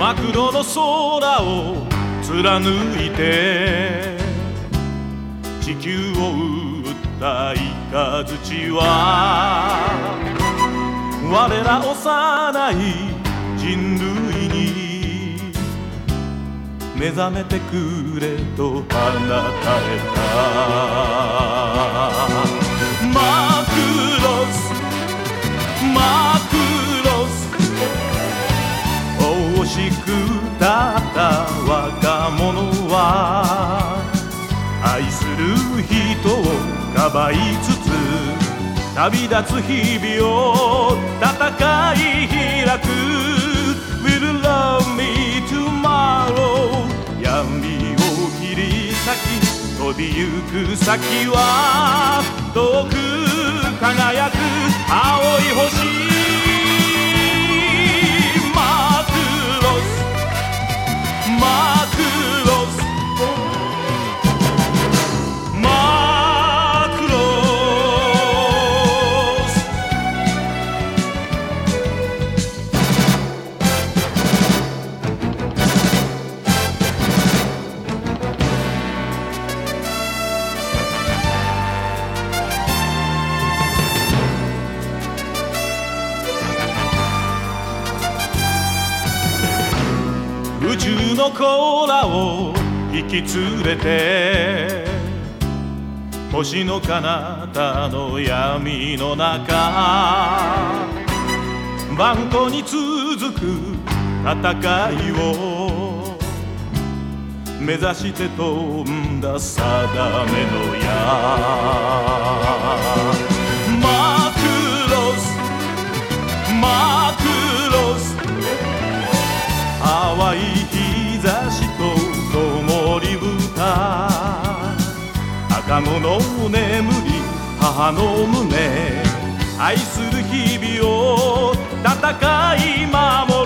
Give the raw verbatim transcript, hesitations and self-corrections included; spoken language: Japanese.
真っ黒の空を貫いて地球を打った雷は我ら幼い人類に目覚めてくれと放たれた。マクロスマクロス惜しくたった若者は愛する人をかばいつつ旅立つ日々を戦い開く Will love me tomorrow 闇を切り裂き飛びゆく先は遠く輝く青い星宇宙の子らを引き連れて星の彼方の闇の中万古に続く戦いを目指して飛んだ定めの矢マクロスマクロス淡い日差しと灯り豚赤子の眠り母の胸愛する日々を戦い守る